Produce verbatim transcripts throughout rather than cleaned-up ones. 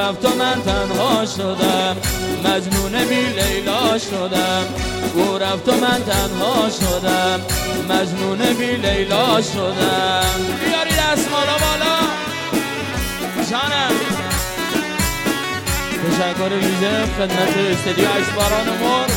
رفت و من تنها شدم، مجنون بی لیلا شدم. او رفت و من تنها شدم، مجنون بی لیلا شدم. بیاری دستمالا بالا جانم. تشکر ویژه خدمت استدیو اشباران مر.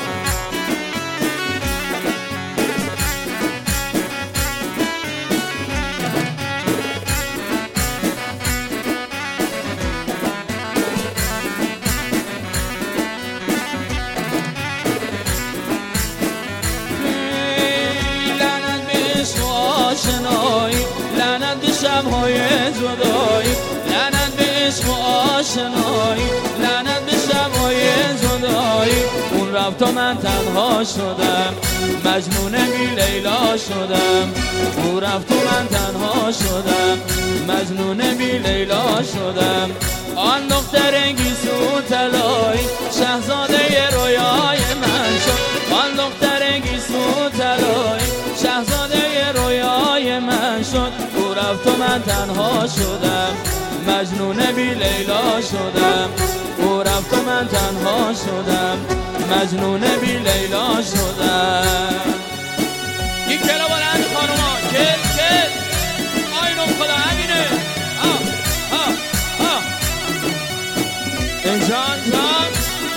لعنت به شب‌های جدایی، لعنت به عشق و آشنایی، لعنت به شب‌های جدایی. اون رفت و من تنها شدم، مجنون بی لیلا شدم. اون رفت و من تنها شدم، مجنون بی لیلا شدم. آن دختر گیسو طلایی، شاهزاده رویای من شد. آن دختر گیسو طلایی، شاهزاده رویای من شد. او رفت و من تنها شدم، مجنون بی لیلا شدم. او رفت و من تنها شدم، مجنون بی لیلا شدم. یک کلا بلند خانوما، کل کل آینم خدا همینه. آه آه آه جان جان.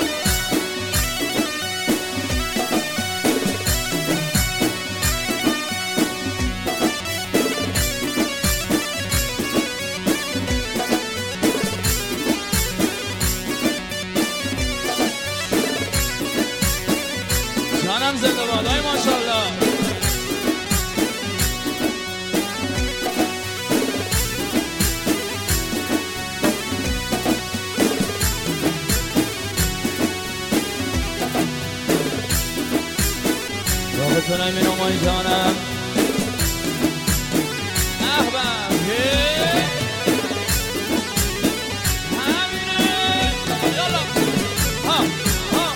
جانم زنده باد، های ماشاءالله. راقتون همین امای جانم. احبم همینه. یالا ها ها.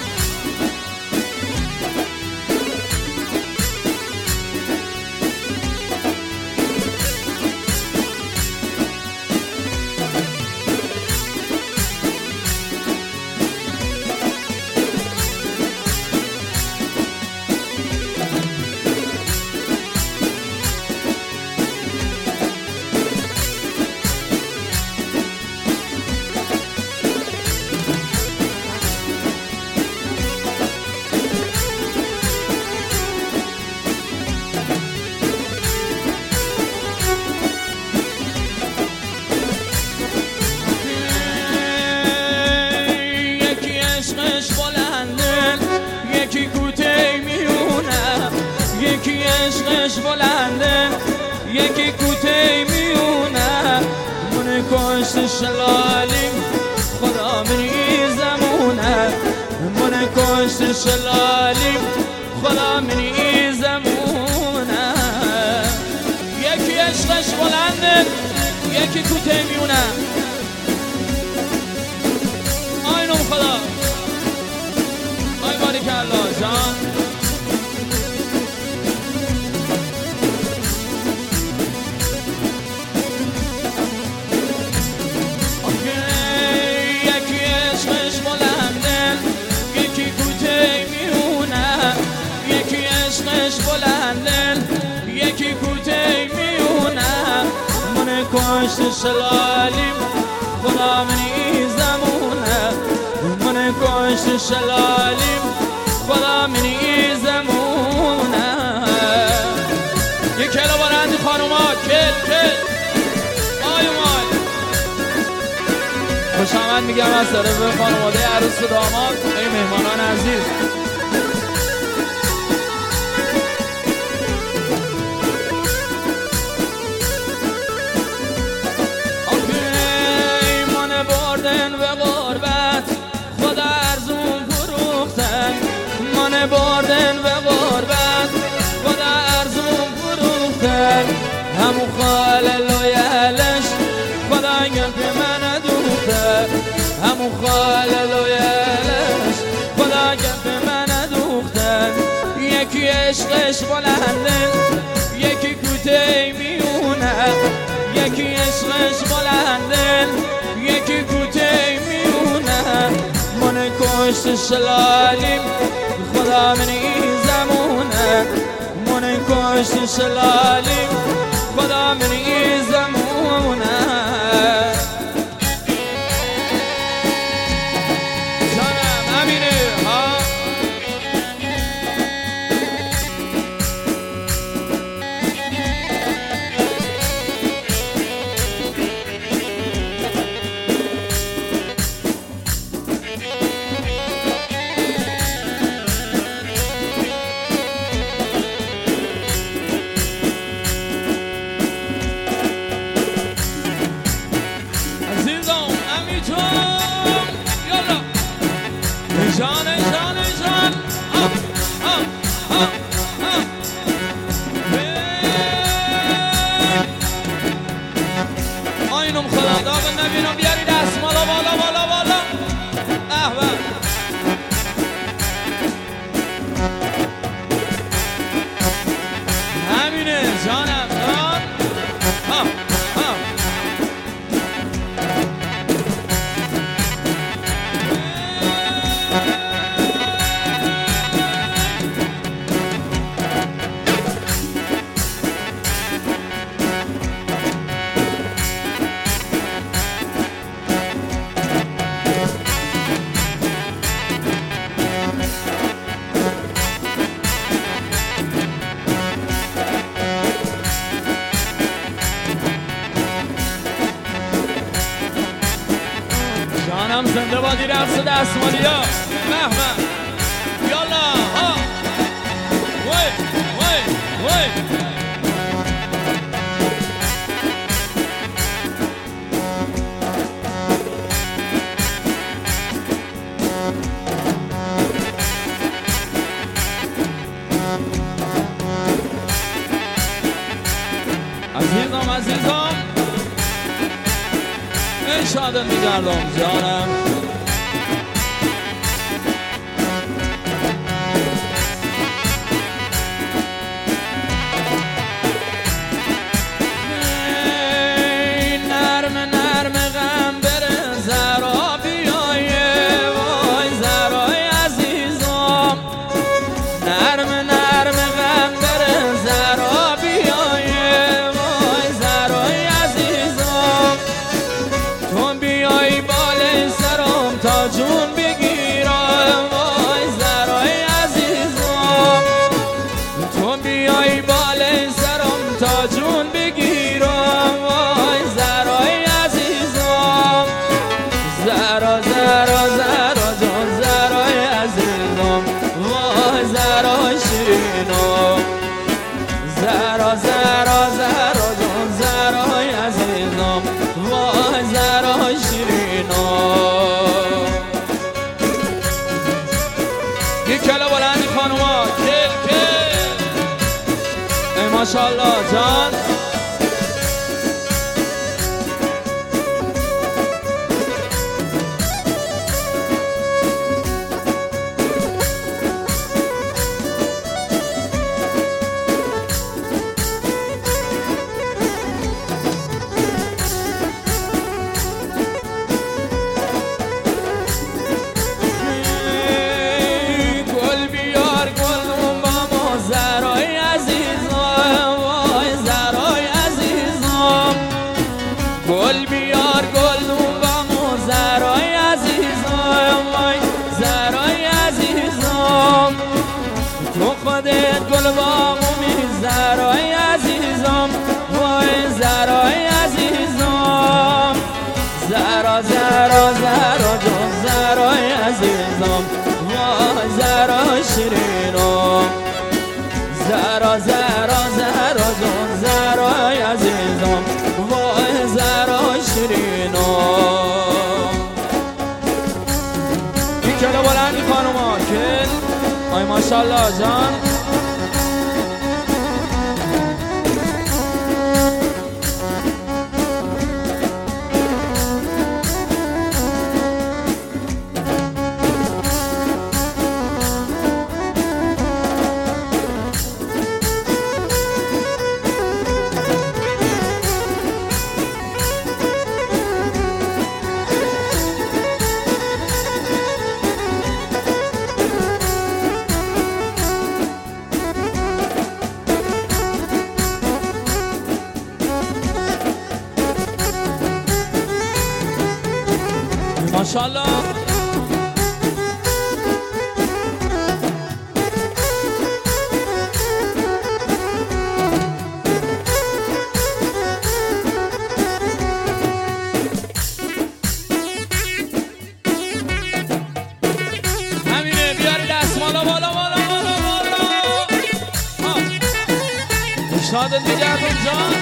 یکی کوته میونه، یکی عشقش بلنده، یکی کوته میونه. من کشت شلالیم خدا منی زمونه، من کشت شلالیم خدا منی زمونه. یکی عشقش بلنده، یکی کوته میونه. آینم خدا. آی باریک الله جان. یکی عشقش بلنده، یکی کوته میونه، یکی عشقش بلنده، یکی کوته میونه. من کشت شلالیم خدا منی زمونه، من کشت شلالیم خدا منی زمونه. یک کلا بارندی خانوما، کل کل آی اومای. خوش آمد میگم از طرف خانواده عروس و داماد، ای مهمانان عزیز. من بردن به غربت خدا ارزون فروختن، من بردن به غربت خدا ارزون فروختن. همون خال لویلش خدا گل به من دوخته، همون خال لویلش خدا گل به من دوخته. یکی عشقش بلنده، یکی کوته میونه، یکی عشقش بلنده، یکی کوته کشت شلالیم خدا من این زمونه من کشت شلالیم خدا من این زمونه جانم همینه ها جان جان جان آه آه آه آه آینم خدا داغ نبینم بیاری دست مالا بالا بالا بالا احوال همینه جانم جان آه آه جانم زنده بادی رقص دستمالی ها مهمن یالا ها وی وی وی عزیزم عزیزم شادم میگردم جانم نرم نرم غم بره زرا بیایه وای زرای عزیزم نرم نرم غم بره زرا بیایه وای زرای عزیزم تو بیای بالای سرم تا جون بگیرم وای زرای عزیزم تو بیای بالای سرم تا جون بگیرم وای زرای عزیزم زرا زرا زرا جان زرای عزیزم وای زرای شیرینم زرا زرا زرا جان زرای عزیزم وای زرای شیرینم یک کلا بلندی خانوما کل کل ای ماشاءالله جان گل بیار گل نوبامو زرای عزیزم وای زرای عزیزم تو خودت گل باغو می زرای عزیزم وای زرای عزیزم زرا زرا زرا جان زرای عزیزم وای زرای شیرینم زرا زرا زرا جان زرای عزیزم وای زرای شیرینم این کلا بلندی خانوما کل آی ماشاءالله جان ماشاءالله. همینه بیاری دست بالا بالا بالا بالا بالا. شاد دیگر جان.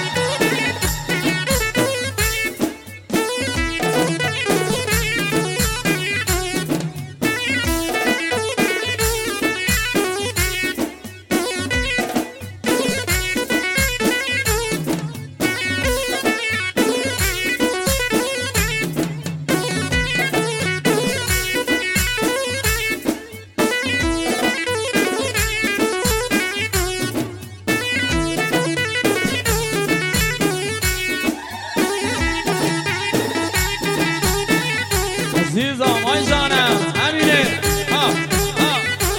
عزیزم آی جانم همینه. ها ها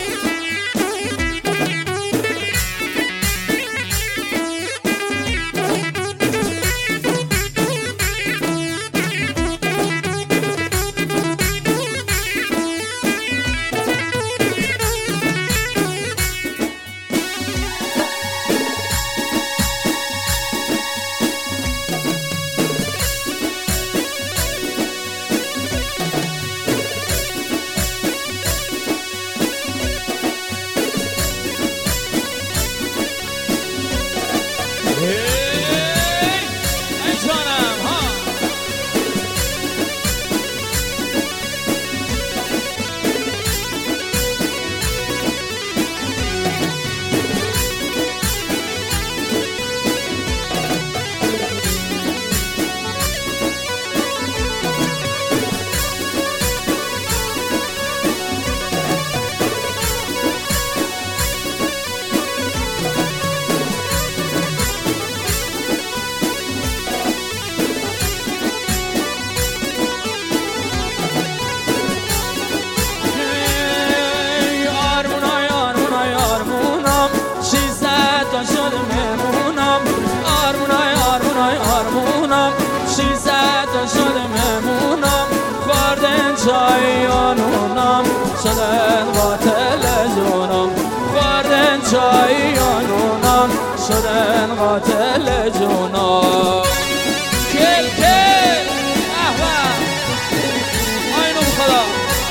چایانونم شدن قاتل جونم، خوردن چایانونم شدن قاتل جونم. کل کل احوه آینو خدا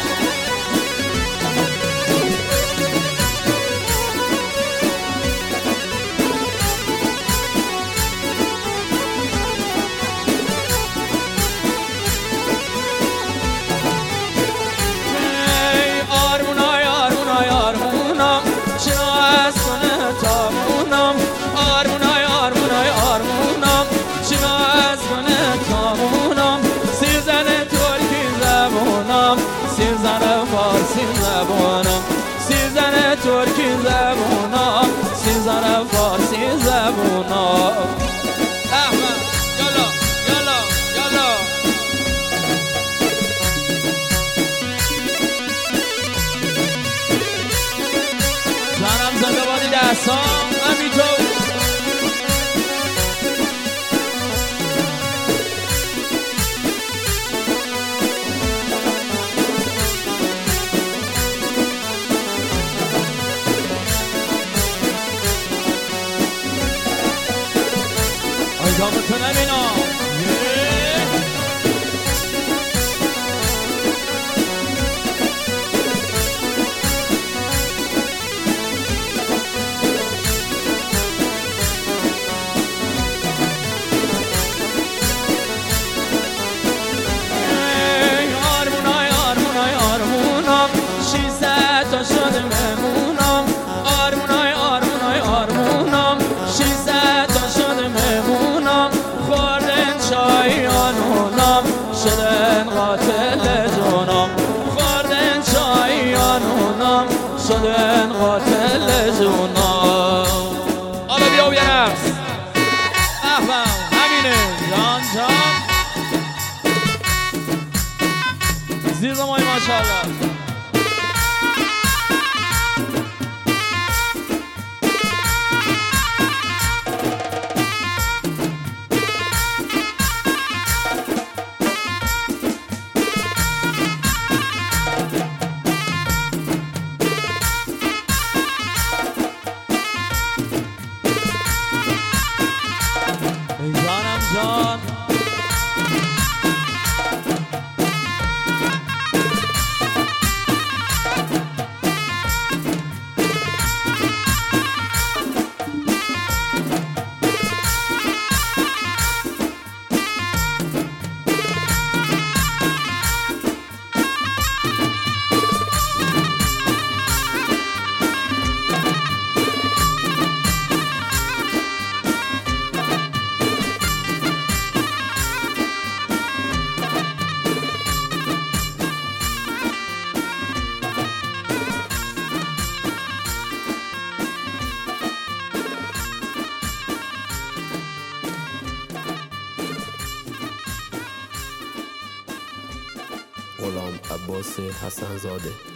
ترکی زبونا سیزن فارسی زبونا. احمد یالا یالا یالا جانم زنده بادی دستان همینطور. تو نمینا آرمونای آرمونای آرمونم شیزده تا شده مهمونم. آرمونای آرمونای آرمونم شیزده تا شده مهمونم. خوردن چایانونم شدن قاتل جونم، خوردن چایانونم شدن قاتل جونم. حالا بیا و یه رقص احبم همینه جان جان زیر مای ماشاءالله. عباس حسن زاده.